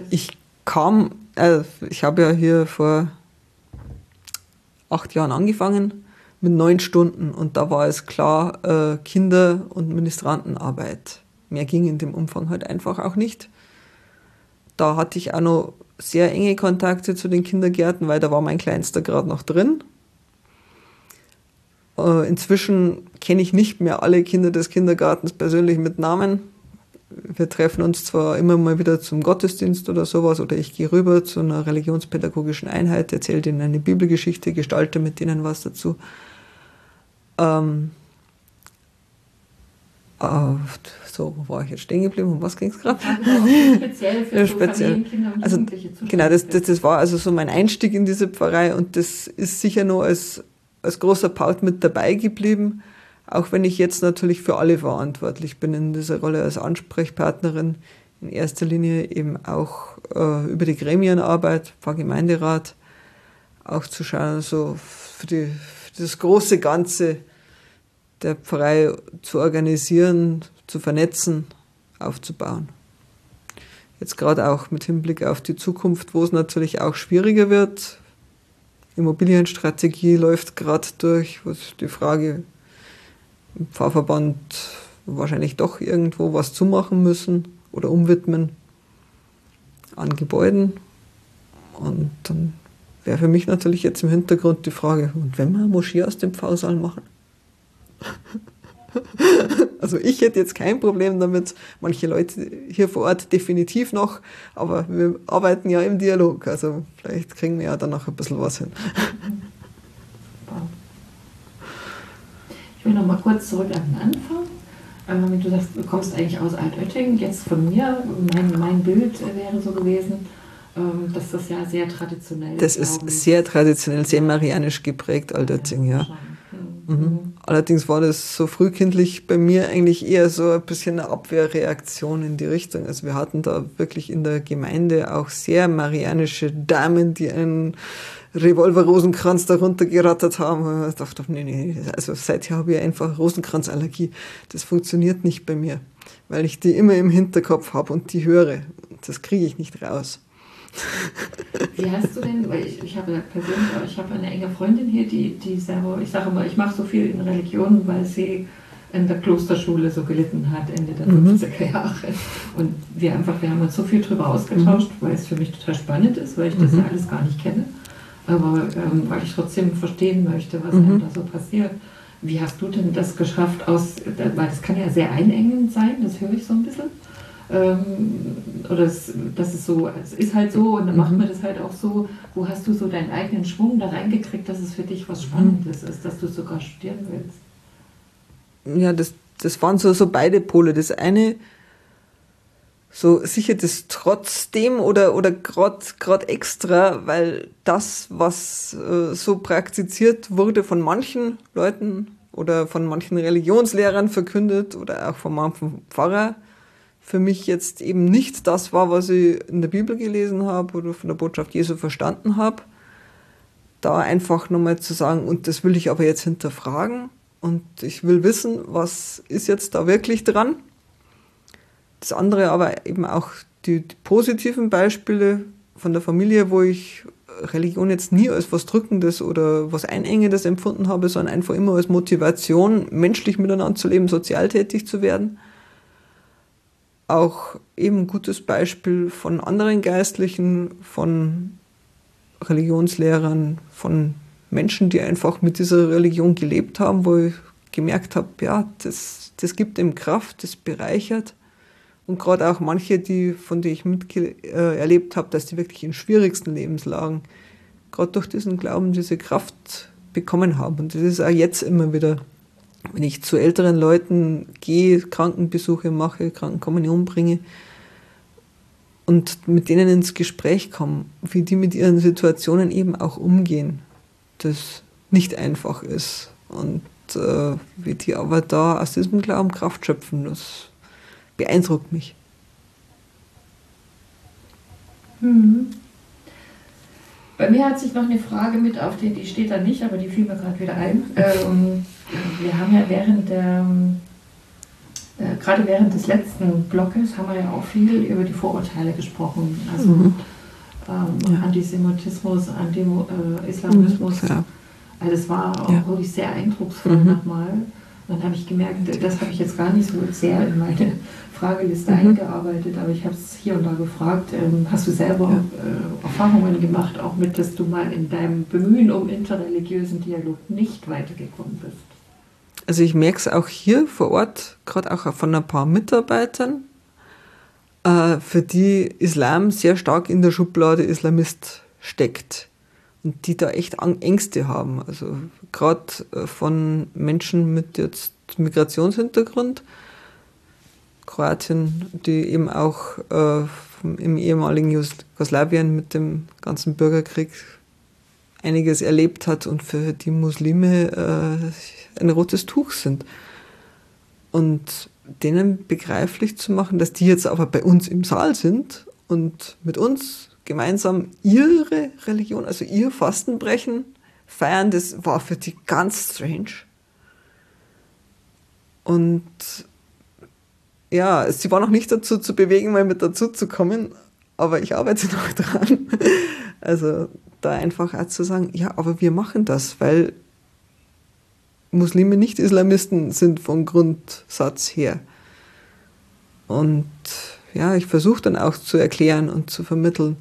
habe ja hier vor 8 Jahren angefangen mit 9 Stunden und da war es klar, Kinder- und Ministrantenarbeit. Mehr ging in dem Umfang halt einfach auch nicht. Da hatte ich auch noch sehr enge Kontakte zu den Kindergärten, weil da war mein Kleinster gerade noch drin. Inzwischen kenne ich nicht mehr alle Kinder des Kindergartens persönlich mit Namen. Wir treffen uns zwar immer mal wieder zum Gottesdienst oder sowas, oder ich gehe rüber zu einer religionspädagogischen Einheit, erzähle denen eine Bibelgeschichte, gestalte mit denen was dazu. So, wo war ich jetzt stehen geblieben? Um was ging es gerade? Speziell für so Familienkinder und Jugendliche zu genau, das war also so mein Einstieg in diese Pfarrei und das ist sicher nur als großer Part mit dabei geblieben, auch wenn ich jetzt natürlich für alle verantwortlich bin in dieser Rolle als Ansprechpartnerin, in erster Linie eben auch über die Gremienarbeit, Pfarrgemeinderat, auch zu schauen, so für das große Ganze der Pfarrei zu organisieren, zu vernetzen, aufzubauen. Jetzt gerade auch mit Hinblick auf die Zukunft, wo es natürlich auch schwieriger wird. Immobilienstrategie läuft gerade durch, wo die Frage im Pfarrverband wahrscheinlich doch irgendwo was zumachen müssen oder umwidmen an Gebäuden. Und dann wäre für mich natürlich jetzt im Hintergrund die Frage, und wenn wir eine Moschee aus dem Pfarrsaal machen? Also ich hätte jetzt kein Problem damit, manche Leute hier vor Ort definitiv noch, aber wir arbeiten ja im Dialog, also vielleicht kriegen wir ja dann noch ein bisschen was hin. Ich will noch mal kurz zurück an den Anfang. Du sagst, du kommst eigentlich aus Altötting, jetzt von mir, mein Bild wäre so gewesen, dass das ja sehr traditionell ist. Das ist sehr traditionell, sehr marianisch geprägt, Altötting, ja. Allerdings war das so frühkindlich bei mir eigentlich eher so ein bisschen eine Abwehrreaktion in die Richtung. Also wir hatten da wirklich in der Gemeinde auch sehr marianische Damen, die einen Revolver-Rosenkranz darunter gerattert haben. Und ich dachte, nee, also seither habe ich einfach Rosenkranzallergie. Das funktioniert nicht bei mir, weil ich die immer im Hinterkopf habe und die höre. Das kriege ich nicht raus. Wie hast du denn, weil ich habe eine enge Freundin hier, die selber, ich sage immer, ich mache so viel in Religion, weil sie in der Klosterschule so gelitten hat, Ende der 50er Jahre. Und wir haben uns so viel drüber ausgetauscht, weil es für mich total spannend ist, weil ich das ja alles gar nicht kenne. Aber weil ich trotzdem verstehen möchte, was einem da so passiert. Wie hast du denn das geschafft, weil das kann ja sehr einengend sein, das höre ich so ein bisschen. Oder das ist so, es ist halt so und dann macht man das halt auch so. Wo hast du so deinen eigenen Schwung da reingekriegt, dass es für dich was Spannendes ist, dass du sogar studieren willst? Ja, das waren so beide Pole. Das eine, so sicher das trotzdem oder gerade extra, weil das, was so praktiziert wurde von manchen Leuten oder von manchen Religionslehrern verkündet oder auch von manchem Pfarrer, für mich jetzt eben nicht das war, was ich in der Bibel gelesen habe oder von der Botschaft Jesu verstanden habe. Da einfach nochmal zu sagen, und das will ich aber jetzt hinterfragen und ich will wissen, was ist jetzt da wirklich dran. Das andere aber eben auch die positiven Beispiele von der Familie, wo ich Religion jetzt nie als was Drückendes oder was Einengendes empfunden habe, sondern einfach immer als Motivation, menschlich miteinander zu leben, sozial tätig zu werden. Auch eben ein gutes Beispiel von anderen Geistlichen, von Religionslehrern, von Menschen, die einfach mit dieser Religion gelebt haben, wo ich gemerkt habe, ja, das gibt ihm Kraft, das bereichert. Und gerade auch manche, von denen ich erlebt habe, dass die wirklich in schwierigsten Lebenslagen gerade durch diesen Glauben diese Kraft bekommen haben. Und das ist auch jetzt immer wieder, wenn ich zu älteren Leuten gehe, Krankenbesuche mache, Krankenkommunion bringe und mit denen ins Gespräch komme, wie die mit ihren Situationen eben auch umgehen, das nicht einfach ist. Und wie die aber da aus diesem Glauben Kraft schöpfen, das beeindruckt mich. Bei mir hat sich noch eine Frage mit auf die steht da nicht, aber die fiel mir gerade wieder ein. Wir haben ja gerade während des letzten Blockes haben wir ja auch viel über die Vorurteile gesprochen. Also Antisemitismus, Islamismus. Ja. Also das war auch wirklich sehr eindrucksvoll nochmal. Dann habe ich gemerkt, das habe ich jetzt gar nicht so sehr in meine Frageliste eingearbeitet, aber ich habe es hier und da gefragt, hast du selber Erfahrungen gemacht, auch mit, dass du mal in deinem Bemühen um interreligiösen Dialog nicht weitergekommen bist? Also ich merke es auch hier vor Ort, gerade auch von ein paar Mitarbeitern, für die Islam sehr stark in der Schublade Islamist steckt. Und die da echt Ängste haben. Also gerade von Menschen mit jetzt Migrationshintergrund, Kroatien, die eben auch im ehemaligen Jugoslawien mit dem ganzen Bürgerkrieg einiges erlebt hat und für die Muslime ein rotes Tuch sind. Und denen begreiflich zu machen, dass die jetzt aber bei uns im Saal sind und mit uns gemeinsam ihre Religion, also ihr Fastenbrechen feiern, das war für die ganz strange. Und ja, sie war noch nicht dazu zu bewegen, mal mit dazu zu kommen, aber ich arbeite noch dran. Also da einfach auch zu sagen, ja, aber wir machen das, weil Muslime nicht Islamisten sind vom Grundsatz her. Und ja, ich versuche dann auch zu erklären und zu vermitteln.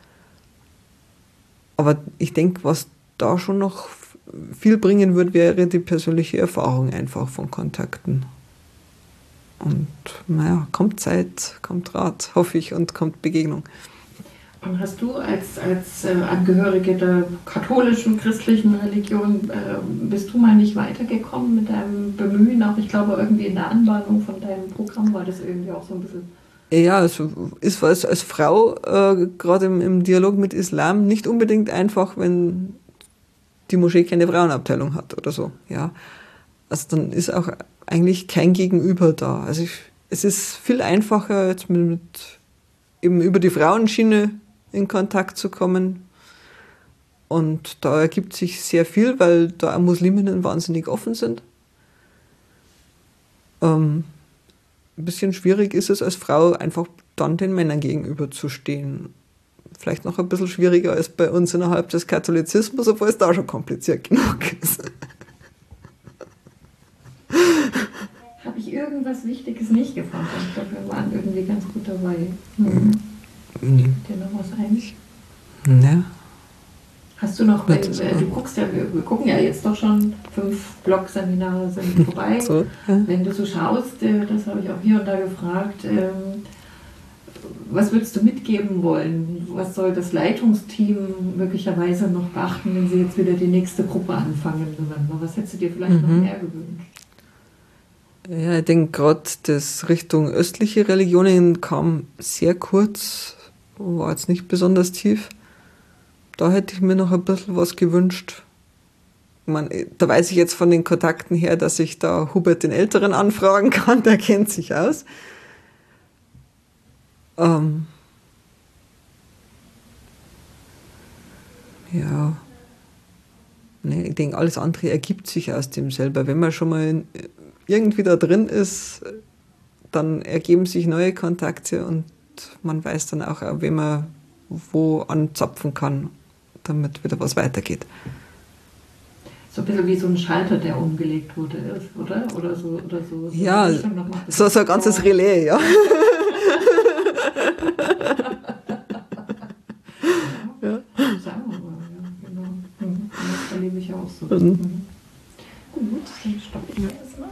Aber ich denke, was da schon noch viel bringen wird, wäre die persönliche Erfahrung einfach von Kontakten. Und naja, kommt Zeit, kommt Rat, hoffe ich, und kommt Begegnung. Und hast du als Angehörige der katholischen, christlichen Religion, bist du mal nicht weitergekommen mit deinem Bemühen? Auch ich glaube, irgendwie in der Anbahnung von deinem Programm war das irgendwie auch so ein bisschen... Ja, also ist als Frau gerade im Dialog mit Islam nicht unbedingt einfach, wenn die Moschee keine Frauenabteilung hat oder so. Ja, also dann ist auch eigentlich kein Gegenüber da. Also es ist viel einfacher, jetzt eben über die Frauenschiene in Kontakt zu kommen. Und da ergibt sich sehr viel, weil da auch Musliminnen wahnsinnig offen sind. Ein bisschen schwierig ist es als Frau, einfach dann den Männern gegenüber zu stehen. Vielleicht noch ein bisschen schwieriger als bei uns innerhalb des Katholizismus, obwohl es da schon kompliziert genug ist. Habe ich irgendwas Wichtiges nicht gefragt? Ich glaube, wir waren irgendwie ganz gut dabei. Fällt dir noch was ein? Ja. Hast du noch, du guckst ja, wir gucken ja jetzt doch schon, 5 Blog-Seminare sind vorbei. So, ja. Wenn du so schaust, das habe ich auch hier und da gefragt, was würdest du mitgeben wollen? Was soll das Leitungsteam möglicherweise noch beachten, wenn sie jetzt wieder die nächste Gruppe anfangen im November? Was hättest du dir vielleicht noch mehr gewünscht? Ja, ich denke gerade, das Richtung östliche Religionen kam sehr kurz, war jetzt nicht besonders tief. Da hätte ich mir noch ein bisschen was gewünscht. Da weiß ich jetzt von den Kontakten her, dass ich da Hubert den Älteren anfragen kann, der kennt sich aus. Ja. Nee, ich denke, alles andere ergibt sich aus dem selber. Wenn man schon mal irgendwie da drin ist, dann ergeben sich neue Kontakte und man weiß dann auch, wen man wo anzapfen kann, damit wieder was weitergeht. So ein bisschen wie so ein Schalter, der umgelegt wurde, oder? Oder so ja, so ein ganzes Relais, ja. Ja. Sagen wir mal, ja, genau. Das erlebe ich auch so. Gut, dann stoppen wir das mal.